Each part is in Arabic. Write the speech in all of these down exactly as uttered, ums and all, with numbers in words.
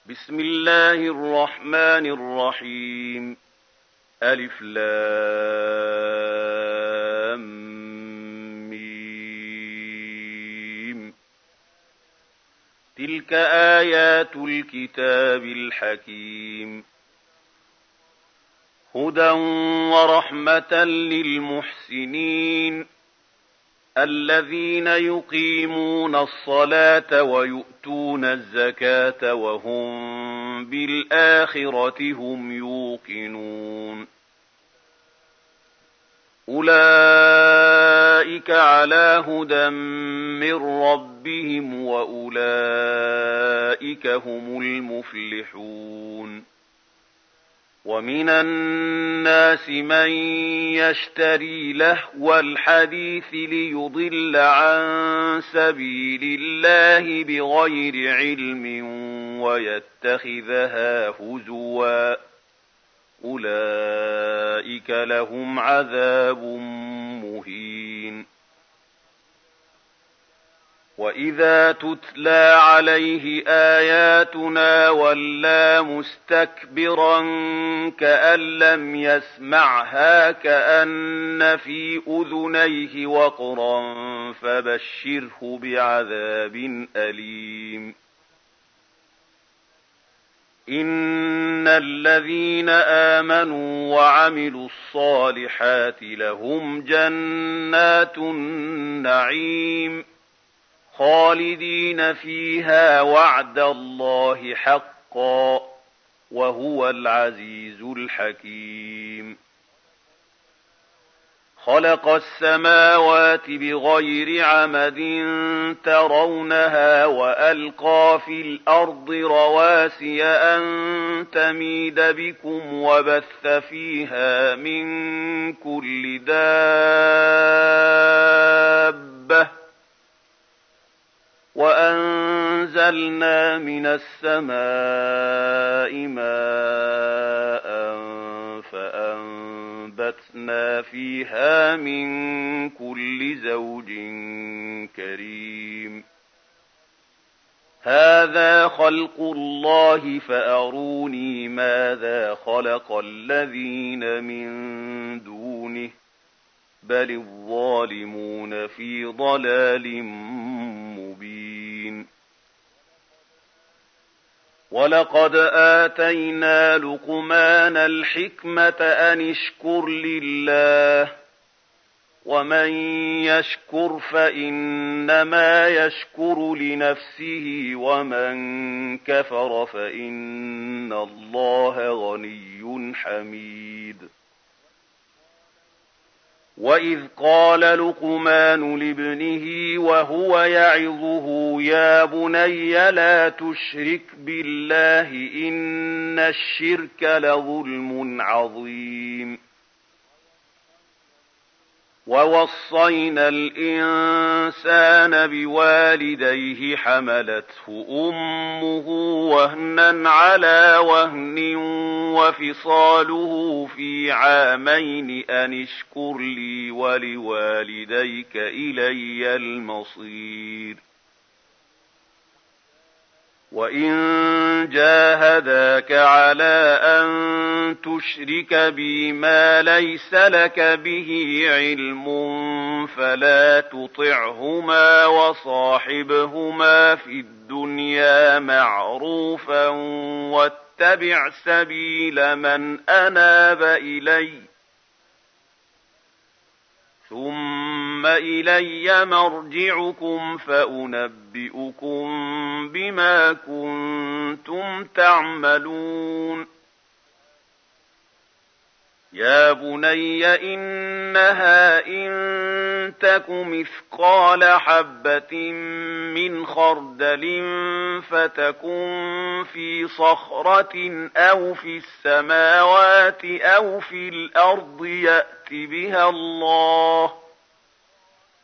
بسم الله الرحمن الرحيم. ألف لام ميم. تلك آيات الكتاب الحكيم. هدى ورحمة للمحسنين الذين يقيمون الصلاة ويؤتون الزكاة وهم بالآخرة هم يوقنون. أولئك على هدى من ربهم وأولئك هم المفلحون. ومن الناس من يشتري لهو الحديث ليضل عن سبيل الله بغير علم ويتخذها هزوا. أولئك لهم عذاب مهين. وإذا تتلى عليه آياتنا ولى مستكبرا كأن لم يسمعها كأن في أذنيه وقرا فبشره بعذاب أليم. إن الذين آمنوا وعملوا الصالحات لهم جنات النعيم خالدين فيها وعد الله حقا وهو العزيز الحكيم. خلق السماوات بغير عمد ترونها وألقى في الأرض رواسي أن تميد بكم وبث فيها من كل دابة وأنزلنا من السماء ماء فأنبتنا فيها من كل زوج كريم. هذا خلق الله فأروني ماذا خلق الذين من دونه بل الظالمون في ضلال مبين. ولقد آتينا لقمان الحكمة أن اشكر لله ومن يشكر فإنما يشكر لنفسه ومن كفر فإن الله غني حميد. وإذ قال لقمان لابنه وهو يعظه يا بني لا تشرك بالله إن الشرك لظلم عظيم. ووصينا الإنسان بوالديه حملته أمه وهنا على وهن وفصاله في عامين أن اشكر لي ولوالديك إلي المصير. وإن جاهداك على أن تشرك بي ما ليس لك به علم فلا تطعهما وصاحبهما في الدنيا معروفا واتبع سبيل من أناب إلي ثم إلي مرجعكم فأنبئكم بما كنتم تعملون. يا بني إنها إن تك مثقال حبة من خردل فتكن في صخرة أو في السماوات أو في الأرض يأت بها الله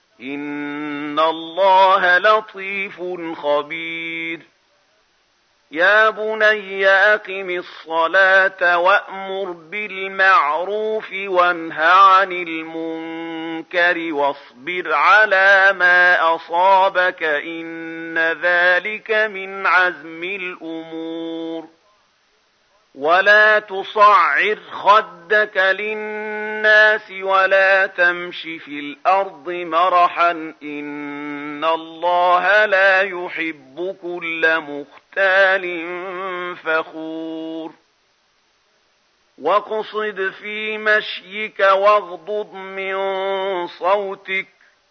إن الله لطيف خبير. يا بني أقم الصلاة وأمر بالمعروف وانه عن المنكر واصبر على ما أصابك إن ذلك من عزم الأمور ولا تصعر خدك للناس ولا تمش في الأرض مرحا إن الله لا يحب كل مختال فخور واقصد في مشيك واغضض من صوتك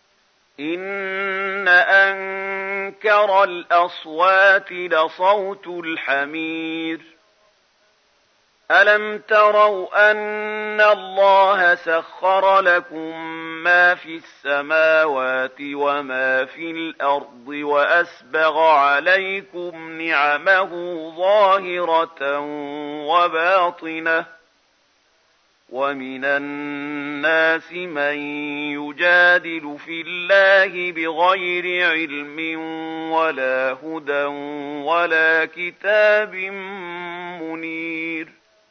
إن أنكر الأصوات لصوت الحمير ألم تروا أن الله سخر لكم ما في السماوات وما في الأرض وأسبغ عليكم نعمه ظاهرة وباطنة ومن الناس من يجادل في الله بغير علم ولا هدى ولا كتاب منير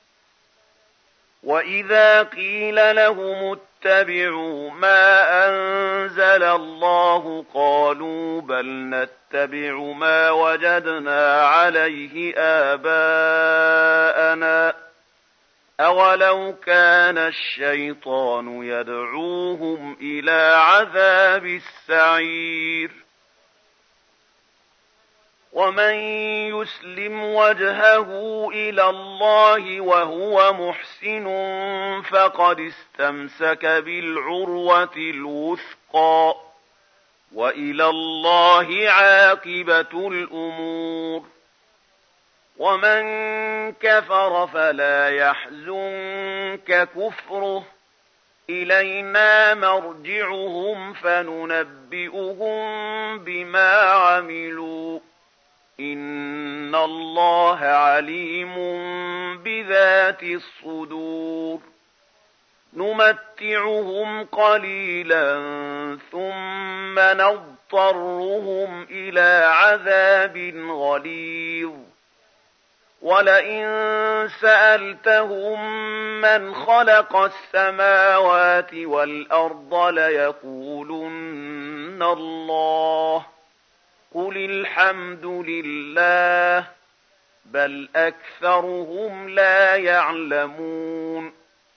وإذا قيل لهم اتبعوا ما أنزل الله قالوا بل نتبع ما وجدنا عليه آباءنا أولو كان الشيطان يدعوهم إلى عذاب السعير ومن يسلم وجهه إلى الله وهو محسن فقد استمسك بالعروة الوثقى وإلى الله عاقبة الأمور ومن كفر فلا يحزنك كفره إلينا مرجعهم فننبئهم بما عملوا إن الله عليم بذات الصدور نمتعهم قليلا ثم نضطرهم إلى عذاب غليظ ولئن سألتهم من خلق السماوات والأرض ليقولن الله قل الحمد لله بل أكثرهم لا يعلمون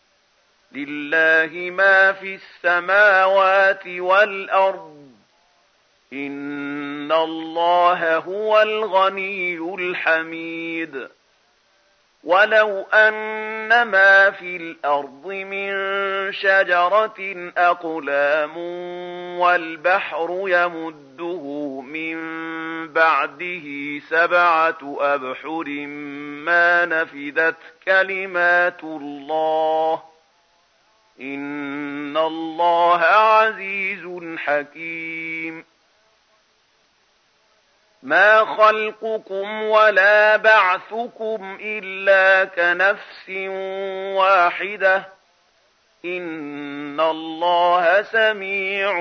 لله ما في السماوات والأرض إن الله هو الغني الحميد ولو أن ما في الأرض من شجرة أقلام والبحر يمده من بعده سبعة أبحر ما نفدت كلمات الله إن الله عزيز حكيم ما خلقكم ولا بعثكم إلا كنفس واحدة إن الله سميع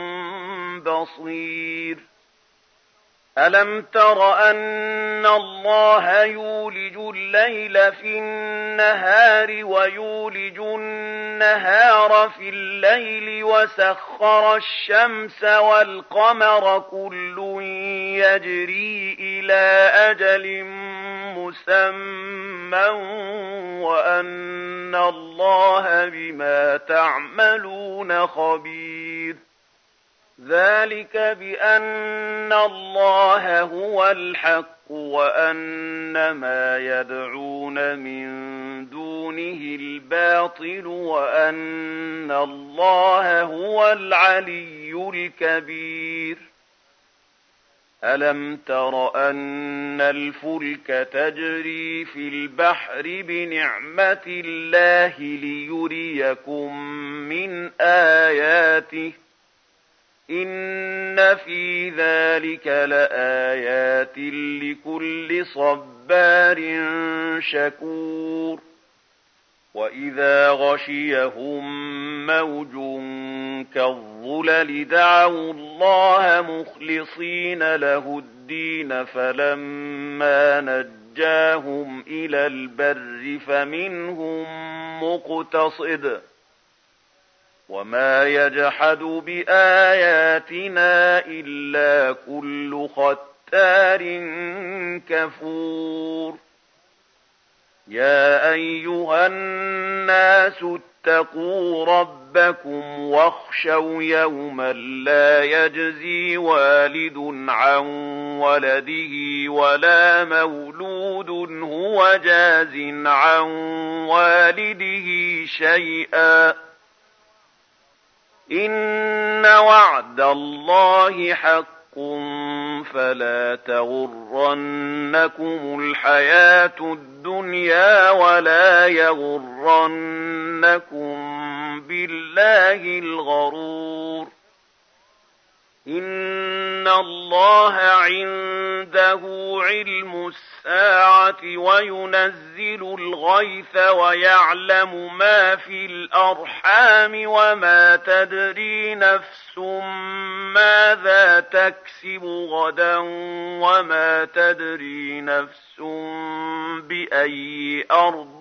بصير ألم تر أن الله يولج الليل في النهار ويولج النهار في الليل وسخر الشمس والقمر كل يجري إلى أجل مسمى وأن الله بما تعملون خبير ذلك بأن الله هو الحق وأن ما يدعون من دونه الباطل وأن الله هو العلي الكبير ألم تر أن الفلك تجري في البحر بنعمة الله ليريكم من آياته إن في ذلك لآيات لكل صبار شكور وإذا غشيهم موج كالظلل دعوا الله مخلصين له الدين الدين فلما نجاهم إلى البر فمنهم مقتصد وما يجحد بآياتنا إلا كل ختار كفور يا أيها الناس اتقوا ربكم واخشوا يوما لا يجزي والد عن ولده ولا مولود هو جاز عن والده شيئا إن وعد الله حق فلا تغرنكم الحياة الدنيا ولا يغرنكم بالله الغرور إن الله عنده علم الساعة وينزل الغيث ويعلم ما في الأرحام وما تدري نفس ماذا تكسب غدا وما تدري نفس بأي أرض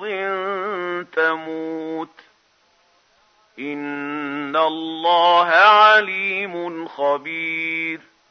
تموت إن الله عليم خبير